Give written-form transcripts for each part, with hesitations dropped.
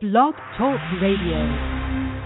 Blog Talk Radio.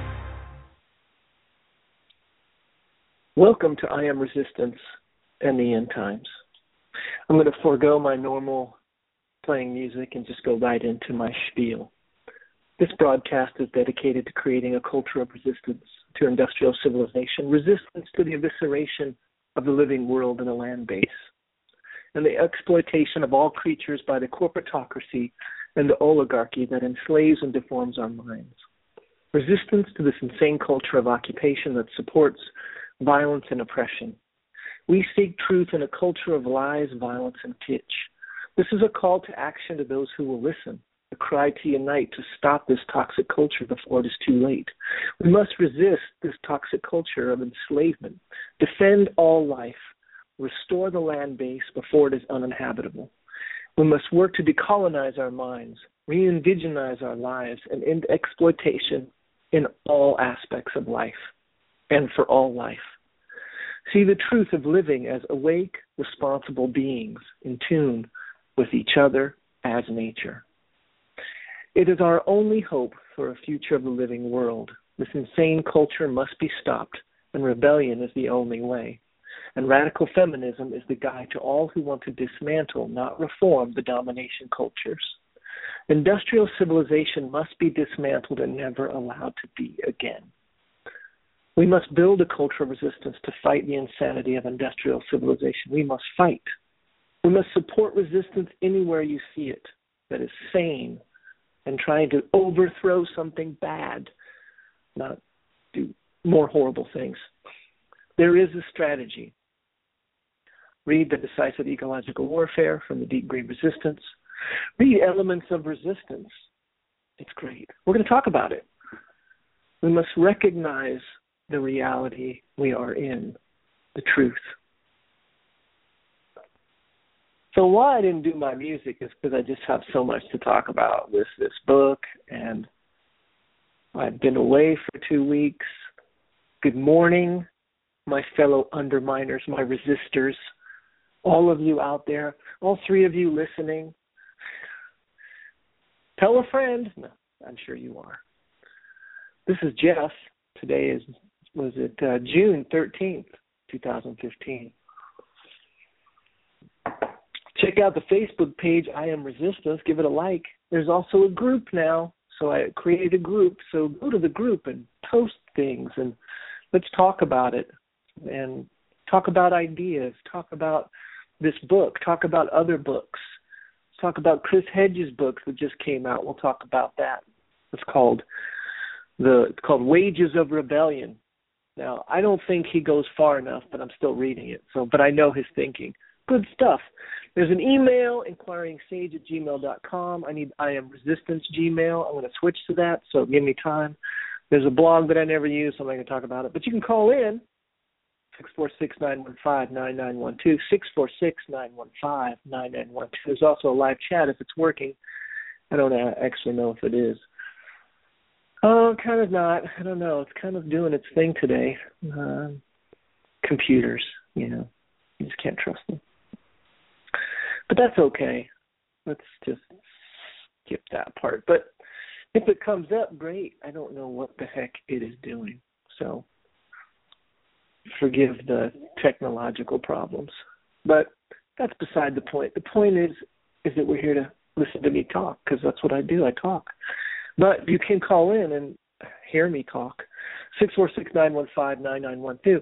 Welcome to I Am Resistance and the End Times. I'm going to forego my normal playing music and just go right into my spiel. This broadcast is dedicated to creating a culture of resistance to industrial civilization, resistance to the evisceration of the living world in a land base, and the exploitation of all creatures by the corporatocracy and the oligarchy that enslaves and deforms our minds. Resistance to this insane culture of occupation that supports violence and oppression. We seek truth in a culture of lies, violence, and kitsch. This is a call to action to those who will listen, a cry to unite to stop this toxic culture before it is too late. We must resist this toxic culture of enslavement, defend all life, restore the land base before it is uninhabitable. We must work to decolonize our minds, re-indigenize our lives, and end exploitation in all aspects of life and for all life. See the truth of living as awake, responsible beings in tune with each other as nature. It is our only hope for a future of the living world. This insane culture must be stopped, and rebellion is the only way. And radical feminism is the guide to all who want to dismantle, not reform, the domination cultures. Industrial civilization must be dismantled and never allowed to be again. We must build a culture of resistance to fight the insanity of industrial civilization. We must fight. We must support resistance anywhere you see it that is sane and trying to overthrow something bad, not do more horrible things. There is a strategy. Read The Decisive Ecological Warfare from the Deep Green Resistance. Read Elements of Resistance. It's great. We're going to talk about it. We must recognize the reality we are in, the truth. So why I didn't do my music is because I just have so much to talk about with this book, and I've been away for 2 weeks. Good morning, my fellow underminers, my resistors, all of you out there, all three of you listening. Tell a friend. No, I'm sure you are. This is Jeff. Today was June 13th, 2015. Check out the Facebook page, I Am Resistance. Give it a like. There's also a group now, so I created a group. So go to the group and post things, and let's talk about it, and talk about ideas, talk about this book, talk about other books. Let's talk about Chris Hedges' book that just came out. We'll talk about that. It's called Wages of Rebellion. Now, I don't think he goes far enough, but I'm still reading it. But I know his thinking. Good stuff. There's an email, inquiringsage@gmail.com. I need I Am Resistance Gmail. I'm going to switch to that, so give me time. There's a blog that I never use, so I'm not going to talk about it. But you can call in, 646-915-9912, 646-915-9912. There's also a live chat if it's working. I don't actually know if it is. Oh, kind of not. I don't know. It's kind of doing its thing today. Computers, you just can't trust them. But that's okay. Let's just skip that part. But if it comes up, great. I don't know what the heck it is doing. So forgive the technological problems. But that's beside the point. The point is that we're here to listen to me talk, because that's what I do. I talk. But you can call in and hear me talk. 646-915-9912.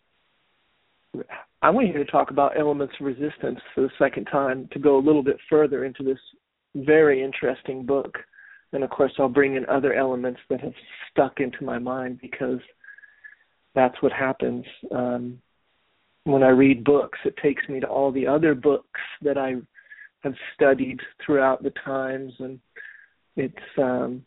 I'm here to talk about elements of resistance for the second time, to go a little bit further into this very interesting book. And, of course, I'll bring in other elements that have stuck into my mind, because that's what happens when I read books. It takes me to all the other books that I have studied throughout the times, and it's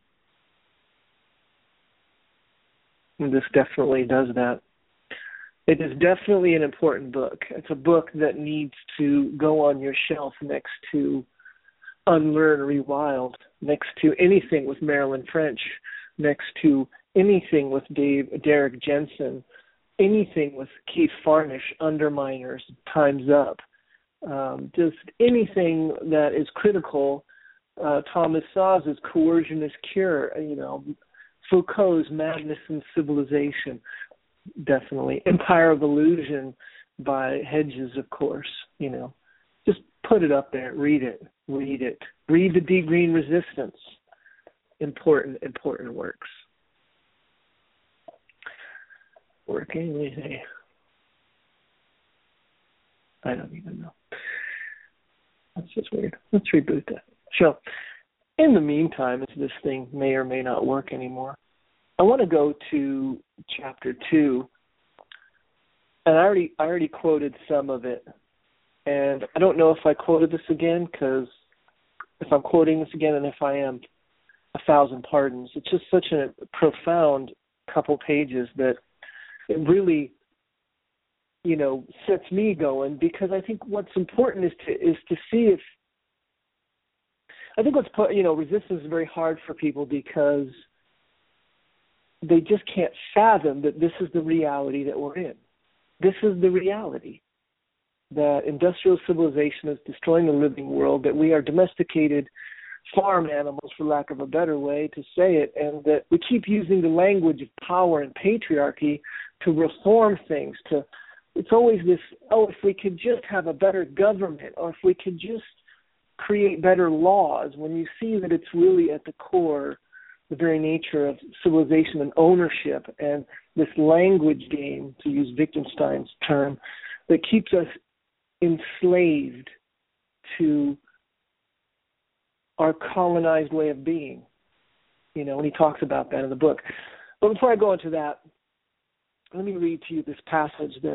this definitely does that. It is definitely an important book. It's a book that needs to go on your shelf next to Unlearn, Rewild, next to anything with Marilyn French, next to anything with Derek Jensen, anything with Keith Farnish, Underminers, Time's Up, just anything that is critical Thomas Saz's Coercion is Cure, Foucault's Madness and Civilization, definitely. Empire of Illusion by Hedges, of course, Just put it up there, read it. Read the D. Green Resistance. Important works. Working, I don't even know. That's just weird. Let's reboot that. So, in the meantime, as this thing may or may not work anymore, I want to go to chapter 2, and I already quoted some of it, and I don't know if I quoted this again, because if I'm quoting this again, and if I am, 1,000 pardons. It's just such a profound couple pages that it really, sets me going, because I think what's important is to see if, I think resistance is very hard for people because they just can't fathom that this is the reality that we're in. This is the reality, that industrial civilization is destroying the living world, that we are domesticated farm animals, for lack of a better way to say it, and that we keep using the language of power and patriarchy to reform things. It's always this, if we could just have a better government, or if we could just create better laws, when you see that it's really at the core the very nature of civilization and ownership, and this language game, to use Wittgenstein's term, that keeps us enslaved to our colonized way of being, and he talks about that in the book. But before I go into that, let me read to you this passage that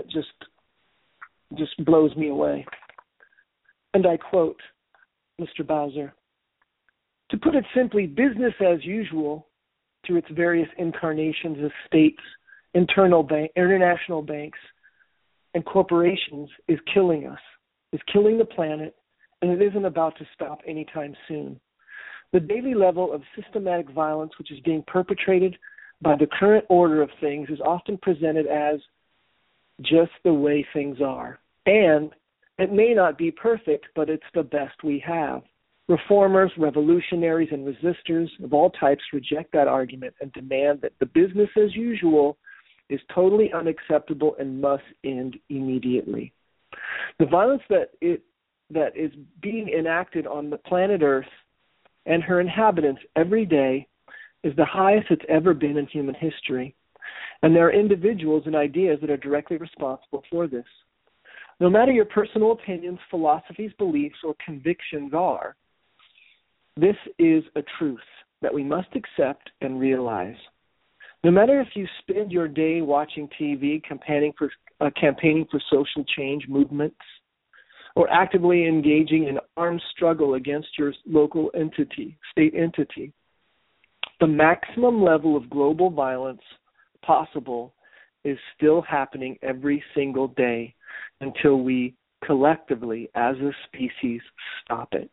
just blows me away. And I quote Mr. Bowser: "To put it simply, business as usual, through its various incarnations as states, international banks, and corporations, is killing us, is killing the planet, and it isn't about to stop anytime soon. The daily level of systematic violence which is being perpetrated by the current order of things is often presented as just the way things are. And it may not be perfect, but it's the best we have. Reformers, revolutionaries, and resistors of all types reject that argument and demand that the business as usual is totally unacceptable and must end immediately. The violence that is being enacted on the planet Earth and her inhabitants every day is the highest it's ever been in human history, and there are individuals and ideas that are directly responsible for this. No matter your personal opinions, philosophies, beliefs, or convictions are, this is a truth that we must accept and realize. No matter if you spend your day watching TV, campaigning for social change movements, or actively engaging in armed struggle against your local entity, state entity, the maximum level of global violence possible is still happening every single day until we collectively, as a species, stop it.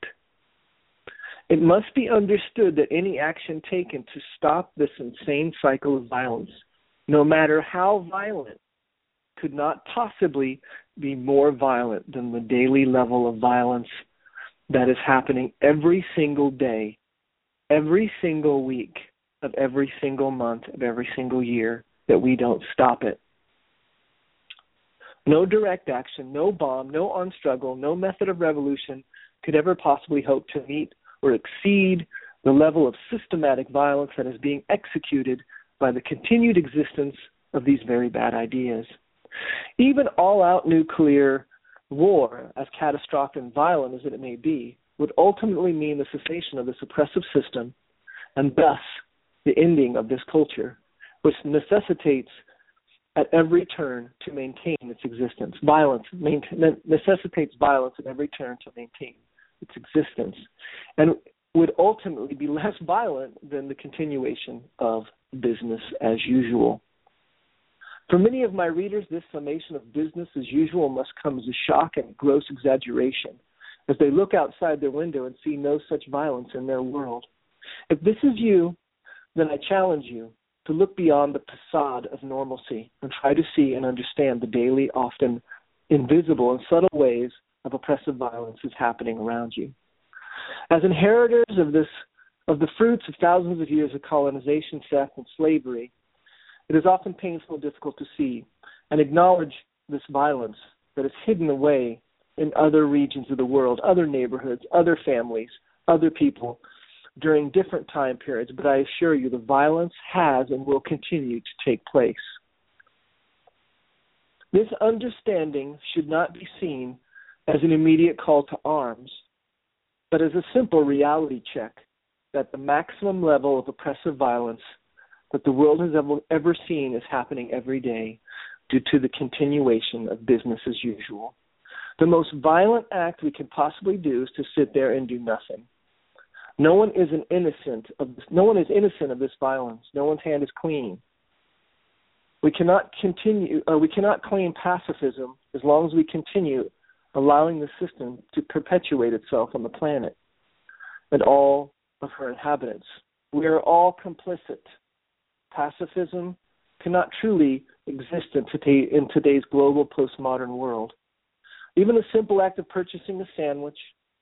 It must be understood that any action taken to stop this insane cycle of violence, no matter how violent, could not possibly be more violent than the daily level of violence that is happening every single day, every single week, of every single month, of every single year, that we don't stop it. No direct action, no bomb, no armed struggle, no method of revolution could ever possibly hope to meet or exceed the level of systematic violence that is being executed by the continued existence of these very bad ideas. Even all-out nuclear war, as catastrophic and violent as it may be, would ultimately mean the cessation of this oppressive system and thus the ending of this culture, which necessitates at every turn to maintain its existence. Violence necessitates violence at every turn to maintain its existence, and would ultimately be less violent than the continuation of business as usual. For many of my readers, this summation of business as usual must come as a shock and gross exaggeration as they look outside their window and see no such violence in their world. If this is you, then I challenge you to look beyond the facade of normalcy and try to see and understand the daily, often invisible and subtle ways of oppressive violence is happening around you. As inheritors of the fruits of thousands of years of colonization, theft, and slavery, it is often painful and difficult to see and acknowledge this violence that is hidden away in other regions of the world, other neighborhoods, other families, other people during different time periods. But I assure you, the violence has and will continue to take place. This understanding should not be seen as an immediate call to arms, but as a simple reality check that the maximum level of oppressive violence that the world has ever seen is happening every day due to the continuation of business as usual. The most violent act we can possibly do is to sit there and do nothing. No one is innocent of this violence. No one's hand is clean. We cannot claim pacifism as long as we continue allowing the system to perpetuate itself on the planet and all of her inhabitants. We are all complicit. Pacifism cannot truly exist in today's global postmodern world. Even the simple act of purchasing a sandwich,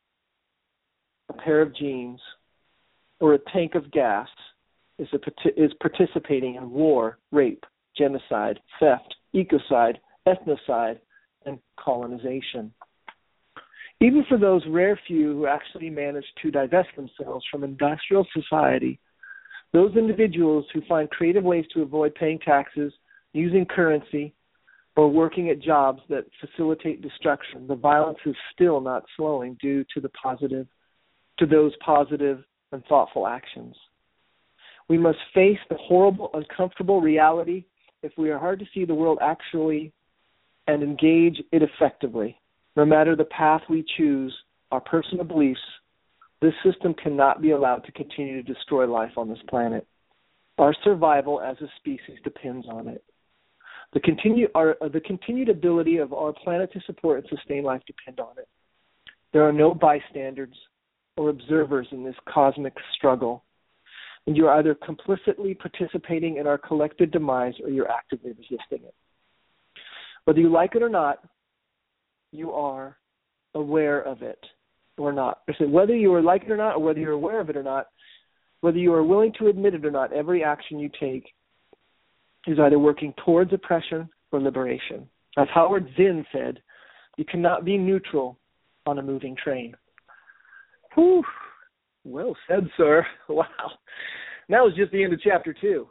a pair of jeans, or a tank of gas is participating in war, rape, genocide, theft, ecocide, ethnocide, and colonization. Even for those rare few who actually manage to divest themselves from industrial society, those individuals who find creative ways to avoid paying taxes, using currency, or working at jobs that facilitate destruction, the violence is still not slowing due to those positive and thoughtful actions. We must face the horrible, uncomfortable reality if we are hard to see the world actually and engage it effectively. No matter the path we choose, our personal beliefs, this system cannot be allowed to continue to destroy life on this planet. Our survival as a species depends on it. The continued ability of our planet to support and sustain life depend on it. There are no bystanders or observers in this cosmic struggle, and you are either complicitly participating in our collective demise or you're actively resisting it. Whether you like it or not, you are aware of it or not. Whether you are like it or not, or whether you're aware of it or not, whether you are willing to admit it or not, every action you take is either working towards oppression or liberation. As Howard Zinn said, you cannot be neutral on a moving train. Whew. Well said, sir. Wow. That was just the end of chapter 2.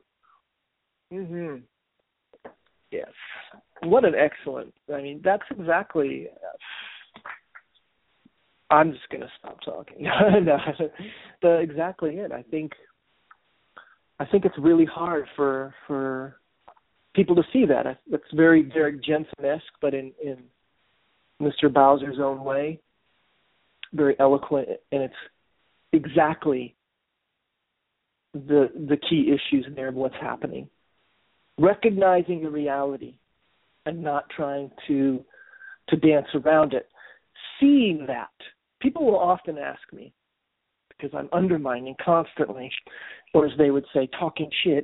Yes. What an excellent, that's exactly, I'm just going to stop talking. No, exactly it. I think it's really hard for people to see that. It's very Derek Jensen-esque, but in Mr. Bowser's own way, very eloquent, and it's exactly the key issues there of what's happening. Recognizing the reality and not trying to dance around it. Seeing that. People will often ask me, because I'm undermining constantly, or as they would say, talking shit,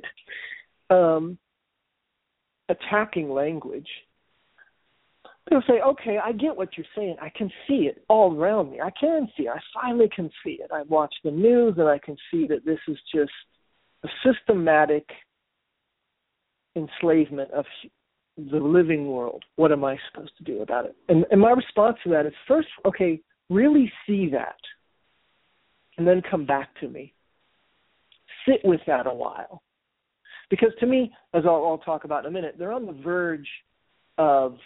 attacking language. They'll say, okay, I get what you're saying. I can see it all around me. I can see it. I finally can see it. I watch the news and I can see that this is just a systematic enslavement of the living world. What am I supposed to do about it? And my response to that is first, okay, really see that and then come back to me. Sit with that a while. Because to me, as I'll talk about in a minute, they're on the verge of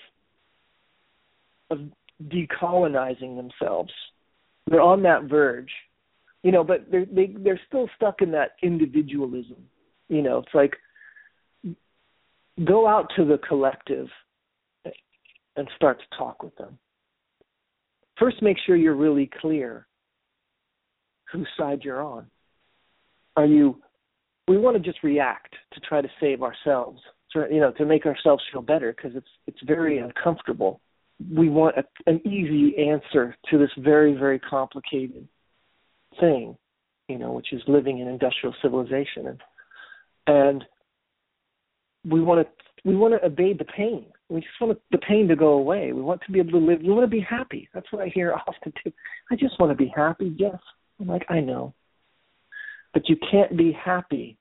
decolonizing themselves. They're on that verge, but they're still stuck in that individualism. It's like, go out to the collective and start to talk with them. First, make sure you're really clear whose side you're on. We want to just react to try to save ourselves, to make ourselves feel better, because it's very uncomfortable. We want an easy answer to this very, very complicated thing, which is living in industrial civilization. And we want to evade the pain. We just want the pain to go away. We want to be able to live. We want to be happy. That's what I hear often too. I just want to be happy. Yes. I'm like, I know. But you can't be happy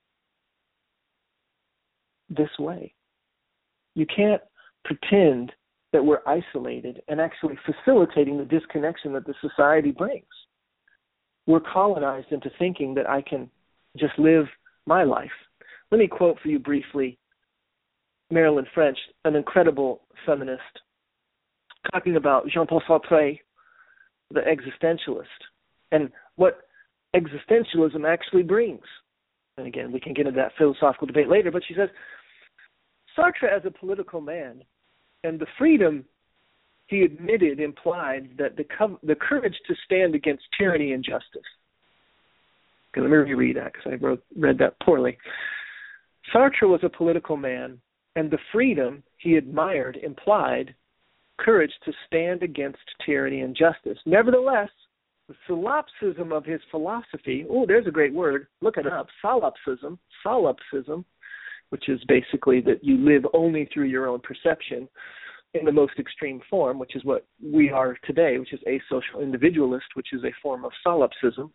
this way. You can't pretend that we're isolated and actually facilitating the disconnection that the society brings. We're colonized into thinking that I can just live my life. Let me quote for you briefly Marilyn French, an incredible feminist, talking about Jean-Paul Sartre, the existentialist, and what existentialism actually brings. And again, we can get into that philosophical debate later, but she says, Sartre as a political man and the freedom he admitted implied that the courage to stand against tyranny and justice. Okay, let me reread that because I read that poorly. Sartre was a political man, and the freedom he admired implied courage to stand against tyranny and justice. Nevertheless, the solipsism of his philosophy, there's a great word, look it up, solipsism, which is basically that you live only through your own perception in the most extreme form, which is what we are today, which is asocial individualist, which is a form of solipsism.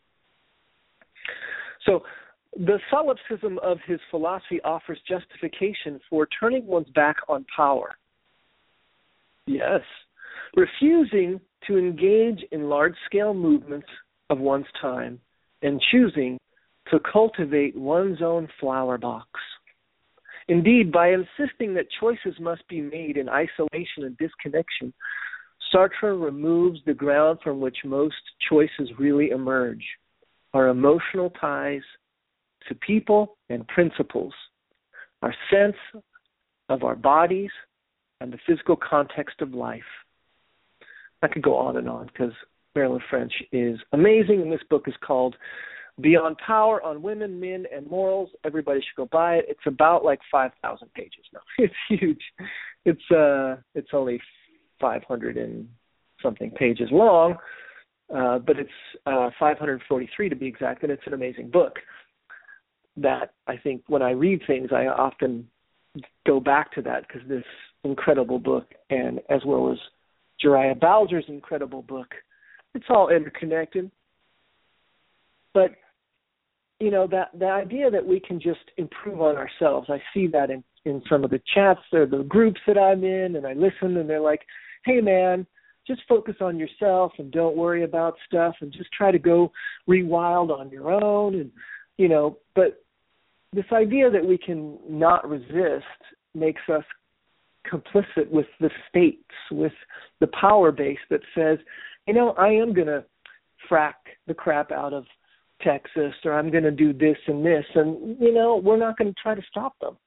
So the solipsism of his philosophy offers justification for turning one's back on power. Yes, refusing to engage in large-scale movements of one's time and choosing to cultivate one's own flower box. Indeed, by insisting that choices must be made in isolation and disconnection, Sartre removes the ground from which most choices really emerge, our emotional ties to people and principles, our sense of our bodies, and the physical context of life. I could go on and on because Marilyn French is amazing, and this book is called Beyond Power on Women, Men, and Morals. Everybody should go buy it. It's about like 5,000 pages. No, it's huge. It's only 500 and something pages long, but it's 543 to be exact, and it's an amazing book that I think when I read things, I often go back to that because this incredible book, and as well as Jeriah Bowser's incredible book, it's all interconnected. But you know, that the idea that we can just improve on ourselves, I see that in some of the chats or the groups that I'm in, and I listen, and they're like, hey, man, just focus on yourself and don't worry about stuff and just try to go rewild on your own. And, you know, but this idea that we can not resist makes us complicit with the states, with the power base that says, you know, I am going to frack the crap out of Texas, or I'm going to do this and this, and, you know, we're not going to try to stop them.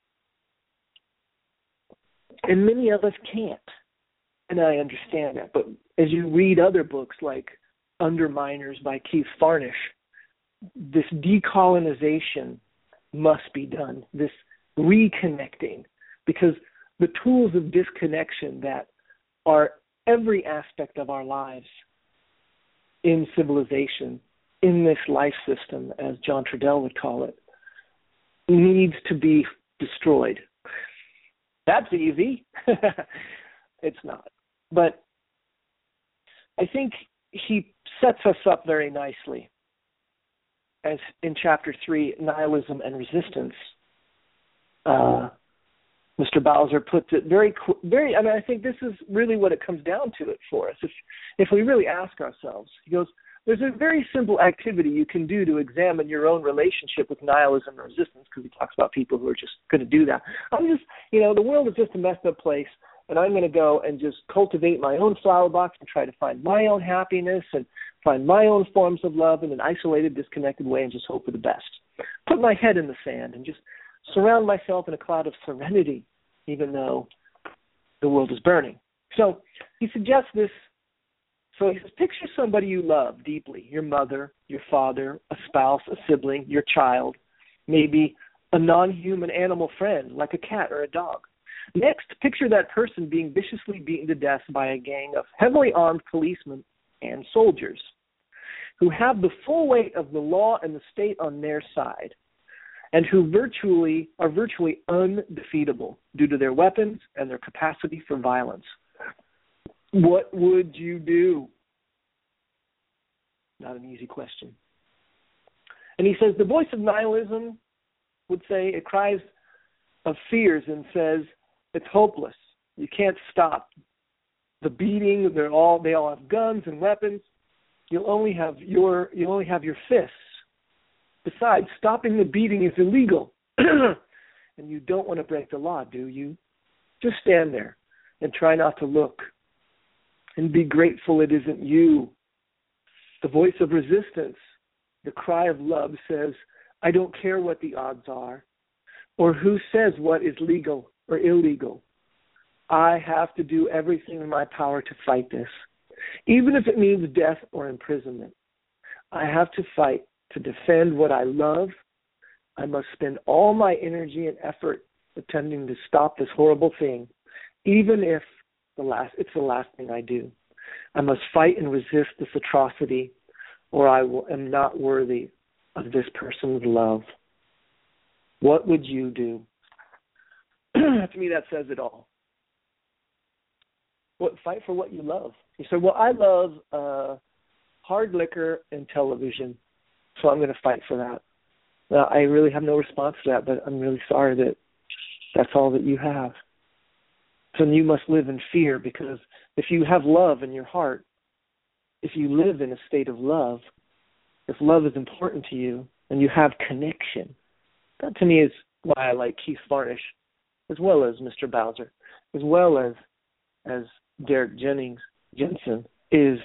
And many of us can't, and I understand that. But as you read other books like Underminers by Keith Farnish, this decolonization must be done, this reconnecting, because the tools of disconnection that are every aspect of our lives in civilization, in this life system, as John Trudell would call it, needs to be destroyed. That's easy. It's not. But I think he sets us up very nicely, as in Chapter 3, Nihilism and Resistance. Mr. Bowser puts it very, I mean, I think this is really what it comes down to it for us. If we really ask ourselves, he goes, there's a very simple activity you can do to examine your own relationship with nihilism and resistance, because he talks about people who are just going to do that. The world is just a messed up place, and I'm going to go and just cultivate my own flower box and try to find my own happiness and find my own forms of love in an isolated, disconnected way and just hope for the best. Put my head in the sand and just surround myself in a cloud of serenity, even though the world is burning. So he suggests this. So he says, picture somebody you love deeply, your mother, your father, a spouse, a sibling, your child, maybe a non-human animal friend like a cat or a dog. Next, picture that person being viciously beaten to death by a gang of heavily armed policemen and soldiers who have the full weight of the law and the state on their side. and who are virtually undefeatable due to their weapons and their capacity for violence. What would you do? Not an easy question. And he says, the voice of nihilism would say, it cries of fears and says, it's hopeless. You can't stop the beating. They all have guns and weapons. You'll only have your fists. Besides, stopping the beating is illegal. And you don't want to break the law, do you? Just stand there and try not to look. And be grateful it isn't you. The voice of resistance, the cry of love says, I don't care what the odds are or who says what is legal or illegal. I have to do everything in my power to fight this, even if it means death or imprisonment. I have to fight to defend what I love. I must spend all my energy and effort attempting to stop this horrible thing, even if it's the last thing I do. I must fight and resist this atrocity, or I am not worthy of this person's love. What would you do? To me, that says it all. Fight for what you love. You say, well, I love hard liquor and television, so I'm going to fight for that. Now, I really have no response to that, but I'm really sorry that that's all that you have. So you must live in fear, because if you have love in your heart, if you live in a state of love, if love is important to you and you have connection, that to me is why I like Keith Varnish, as well as Mr. Bowser, as well as Derek Jensen, is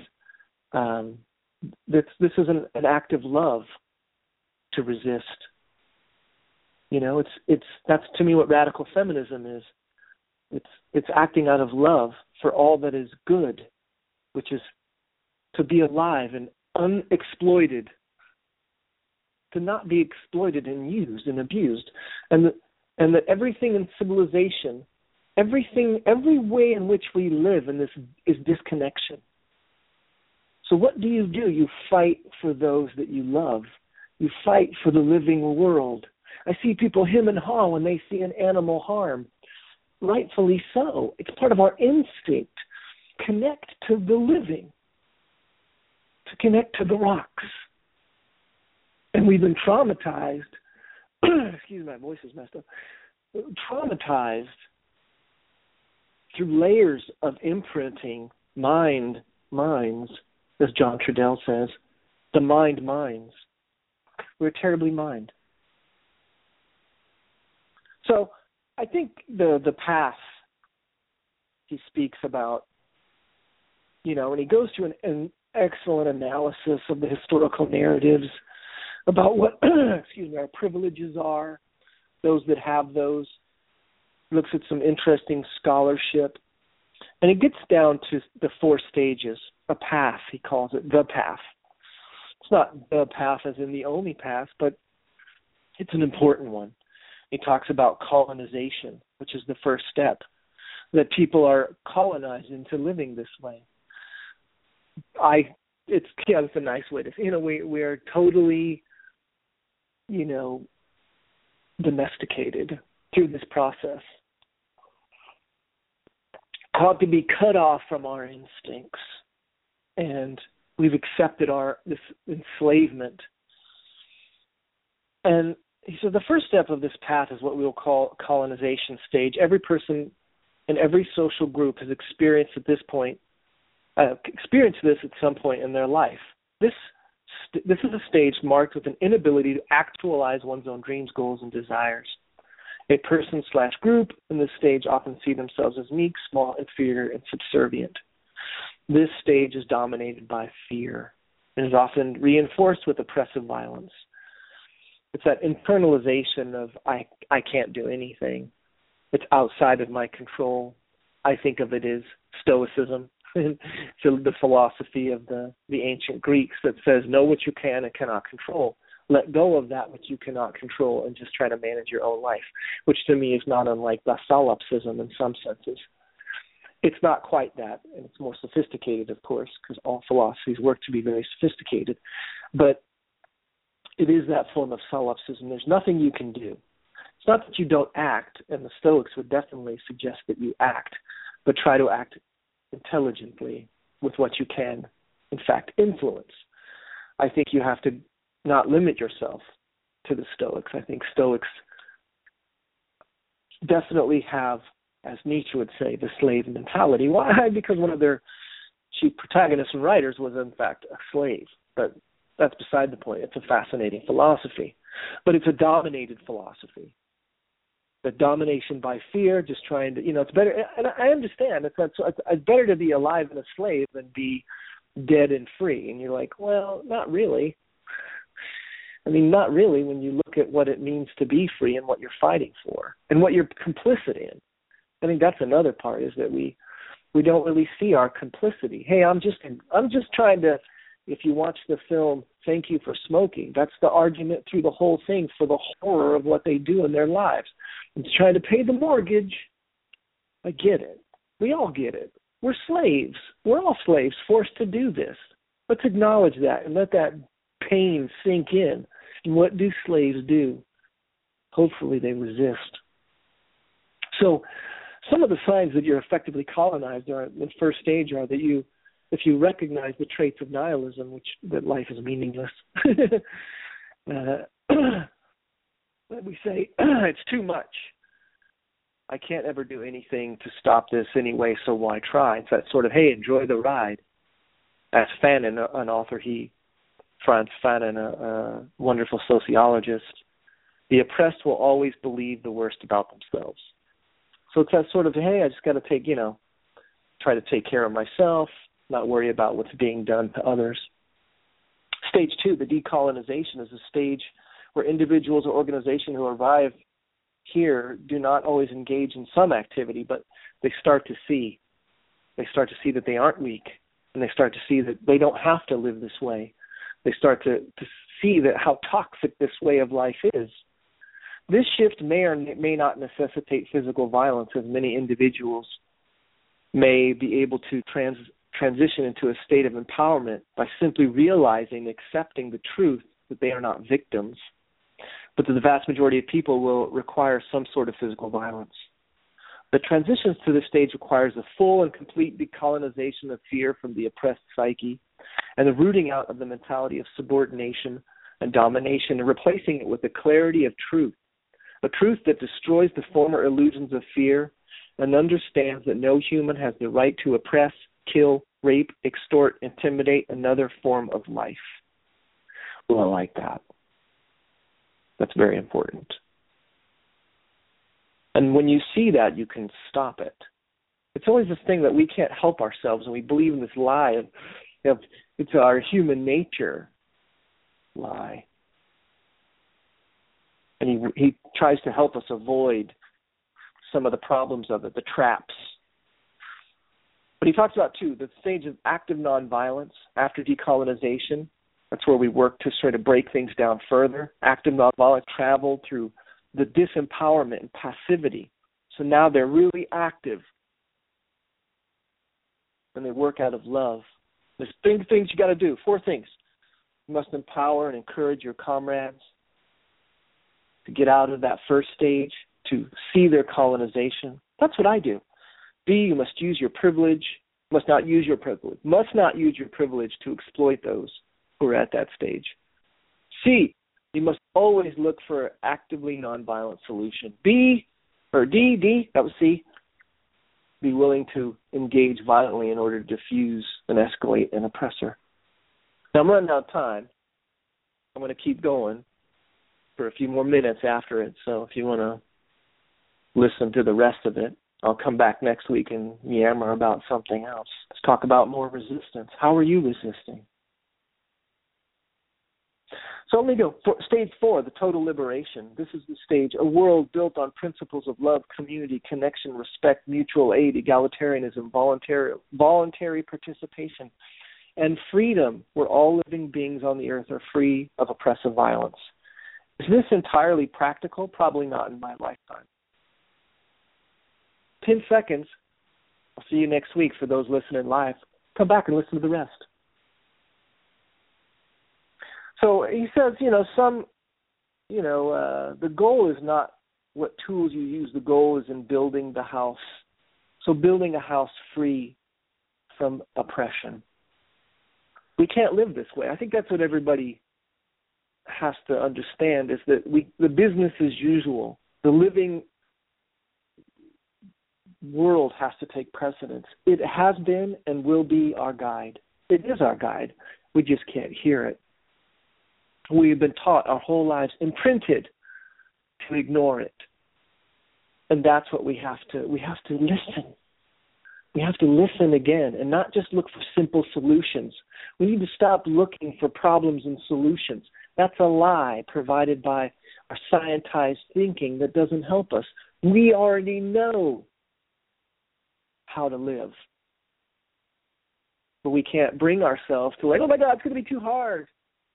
this is an act of love to resist. You know, that's to me what radical feminism is. It's acting out of love for all that is good, which is to be alive and unexploited, to not be exploited and used and abused, and that everything in civilization, every way in which we live in this is disconnection. So what do? You fight for those that you love. You fight for the living world. I see people hem and haw when they see an animal harm. Rightfully so. It's part of our instinct. Connect to the living. To connect to the rocks. And we've been traumatized. Excuse me, my voice is messed up. Traumatized through layers of imprinting minds, as John Trudell says. The minds. We're terribly mind. So I think the path he speaks about, you know, and he goes to an excellent analysis of the historical narratives about what, our privileges are, those that have those, looks at some interesting scholarship, and it gets down to the 4 stages, a path, he calls it, the path. It's not the path as in the only path, but it's an important one. He talks about colonization, which is the first step, that people are colonized into living this way. It's a nice way to say, we are totally, domesticated through this process. Taught to be cut off from our instincts, and we've accepted this enslavement. And he said the first step of this path is what we will call colonization stage. Every person in every social group has experienced this at some point in their life. This is a stage marked with an inability to actualize one's own dreams, goals, and desires. A person/group in this stage often see themselves as meek, small, inferior, and subservient. This stage is dominated by fear and is often reinforced with oppressive violence. It's that internalization of I can't do anything. It's outside of my control. I think of it as Stoicism. So the philosophy of the ancient Greeks that says know what you can and cannot control. Let go of that which you cannot control and just try to manage your own life, which to me is not unlike the solipsism in some senses. It's not quite that, and it's more sophisticated, of course, because all philosophies work to be very sophisticated. But it is that form of solipsism. There's nothing you can do. It's not that you don't act, and the Stoics would definitely suggest that you act, but try to act intelligently with what you can, in fact, influence. I think you have to not limit yourself to the Stoics. I think Stoics definitely have, as Nietzsche would say, the slave mentality. Why? Because one of their chief protagonists and writers was, in fact, a slave. But that's beside the point. It's a fascinating philosophy. But it's a dominated philosophy. The domination by fear, just trying to, it's better. And I understand. It's better to be alive and a slave than be dead and free. And you're like, well, not really. I mean, not really when you look at what it means to be free and what you're fighting for and what you're complicit in. I think that's another part, is that we don't really see our complicity. Hey, I'm just trying to, if you watch the film Thank You for Smoking, that's the argument through the whole thing for the horror of what they do in their lives. It's trying to pay the mortgage. I get it. We all get it. We're slaves. We're all slaves forced to do this. Let's acknowledge that and let that pain sink in. And what do slaves do? Hopefully they resist. So some of the signs that you're effectively colonized are, in the first stage, are that if you recognize the traits of nihilism, that life is meaningless, let me say, it's too much. I can't ever do anything to stop this anyway, so why try? It's that sort of, hey, enjoy the ride. As Fanon, an author, Frantz Fanon, a wonderful sociologist, the oppressed will always believe the worst about themselves. So it's that sort of, hey, I just got to try to take care of myself, not worry about what's being done to others. Stage 2, the decolonization, is a stage where individuals or organizations who arrive here do not always engage in some activity, but they start to see that they aren't weak, and they start to see that they don't have to live this way. They start to see that how toxic this way of life is. This shift may or may not necessitate physical violence, as many individuals may be able to transition into a state of empowerment by simply realizing, accepting the truth that they are not victims, but that the vast majority of people will require some sort of physical violence. The transitions to this stage requires a full and complete decolonization of fear from the oppressed psyche and the rooting out of the mentality of subordination and domination and replacing it with the clarity of truth, a truth that destroys the former illusions of fear and understands that no human has the right to oppress, kill, rape, extort, intimidate another form of life. Well, I like that. That's very important. And when you see that, you can stop it. It's always this thing that we can't help ourselves, and we believe in this lie of it's our human nature lie. And he tries to help us avoid some of the problems of it, the traps. But he talks about, too, the stage of active nonviolence after decolonization. That's where we work to sort of break things down further. Active nonviolence traveled through the disempowerment and passivity. So now they're really active. And they work out of love. There's things you got to do. 4 things. You must empower and encourage your comrades to get out of that first stage, to see their colonization. That's what I do. B, you must use your privilege. Must not use your privilege to exploit those who are at that stage. C, you must always look for an actively nonviolent solution. D, that was C, be willing to engage violently in order to diffuse and escalate an oppressor. Now I'm running out of time. I'm going to keep going for a few more minutes after it, so if you want to listen to the rest of it, I'll come back next week and yammer about something else. Let's talk about more resistance. How are you resisting? So let me go. Stage 4, the total liberation. This is the stage, a world built on principles of love, community, connection, respect, mutual aid, egalitarianism, voluntary participation, and freedom, where all living beings on the earth are free of oppressive violence. Is this entirely practical? Probably not in my lifetime. 10 seconds. I'll see you next week for those listening live. Come back and listen to the rest. So he says, the goal is not what tools you use. The goal is in building the house. So building a house free from oppression. We can't live this way. I think that's what everybody has to understand, is that the business as usual, the living world has to take precedence. It has been and will be our guide. It is our guide. We just can't hear it. We've been taught our whole lives, imprinted, to ignore it. And that's what we have to listen. We have to listen again and not just look for simple solutions. We need to stop looking for problems and solutions. That's a lie provided by our scientized thinking that doesn't help us. We already know how to live. But we can't bring ourselves to oh my God, it's going to be too hard.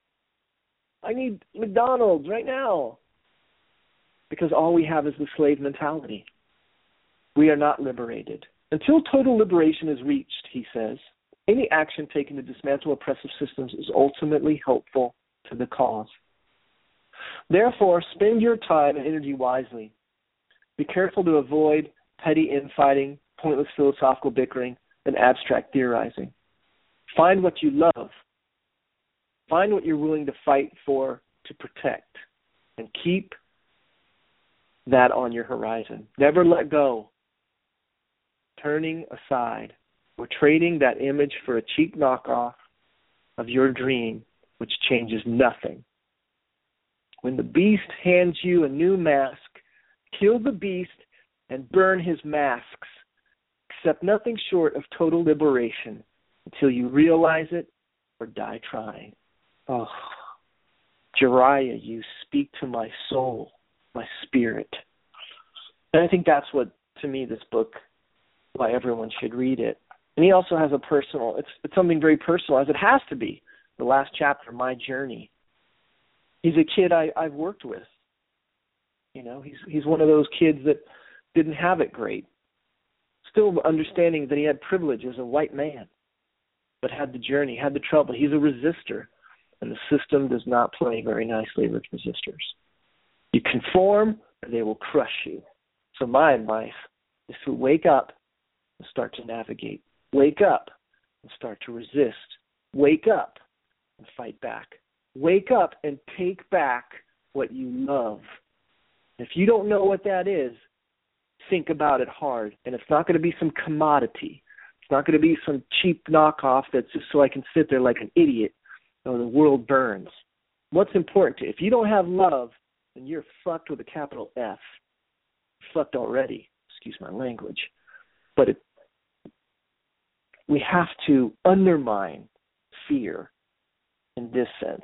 I need McDonald's right now. Because all we have is the slave mentality. We are not liberated. Until total liberation is reached, he says, any action taken to dismantle oppressive systems is ultimately helpful to the cause. Therefore, spend your time and energy wisely. Be careful to avoid petty infighting, pointless philosophical bickering, and abstract theorizing. Find what you love. Find what you're willing to fight for, to protect, and keep that on your horizon. Never let go. Turning aside or trading that image for a cheap knockoff of your dream, which changes nothing. When the beast hands you a new mask, kill the beast and burn his masks. Accept nothing short of total liberation until you realize it or die trying. Oh, Jiraiya, you speak to my soul, my spirit. And I think that's what, to me, this book, why everyone should read it. And he also has a personal, it's something very personal, as it has to be. The last chapter, My Journey. He's a kid I've worked with. He's one of those kids that didn't have it great. Still understanding that he had privilege as a white man, but had the journey, had the trouble. He's a resistor, and the system does not play very nicely with resistors. You conform, or they will crush you. So my advice is to wake up and start to navigate. Wake up and start to resist. Wake up and fight back. Wake up and take back what you love. If you don't know what that is, think about it hard. And it's not going to be some commodity. It's not going to be some cheap knockoff that's just so I can sit there like an idiot or the world burns. What's important to you? If you don't have love, then you're fucked with a capital F. Fucked already. Excuse my language. But we have to undermine fear in this sense.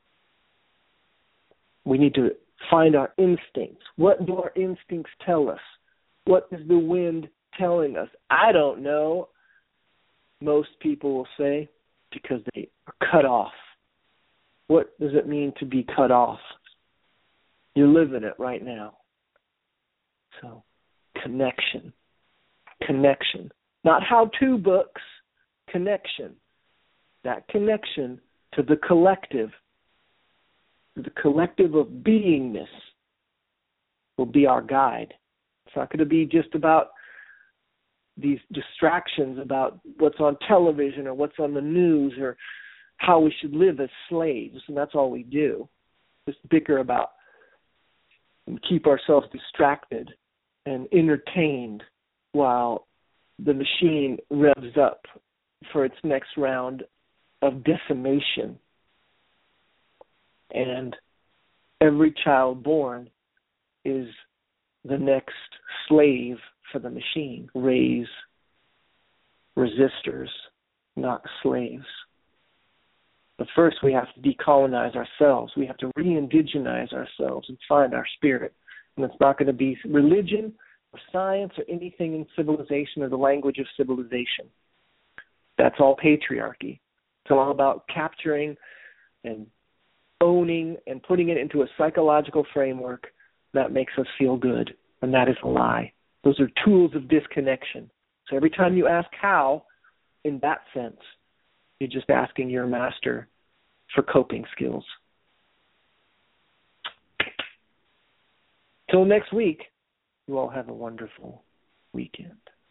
We need to find our instincts. What do our instincts tell us? What is the wind telling us? I don't know, most people will say, because they are cut off. What does it mean to be cut off? You're living it right now. So, connection. Connection. Not how-to books. Connection. That connection to the collective of beingness will be our guide. It's not going to be just about these distractions about what's on television or what's on the news or how we should live as slaves, and that's all we do. Just bicker about and keep ourselves distracted and entertained while the machine revs up for its next round of decimation. And every child born is the next slave for the machine. Raise resistors, not slaves. But first we have to decolonize ourselves. We have to re-indigenize ourselves and find our spirit. And it's not going to be religion or science or anything in civilization or the language of civilization. That's all patriarchy. It's all about capturing and owning and putting it into a psychological framework that makes us feel good. And that is a lie. Those are tools of disconnection. So every time you ask how, in that sense, you're just asking your master for coping skills. Till next week, you all have a wonderful weekend.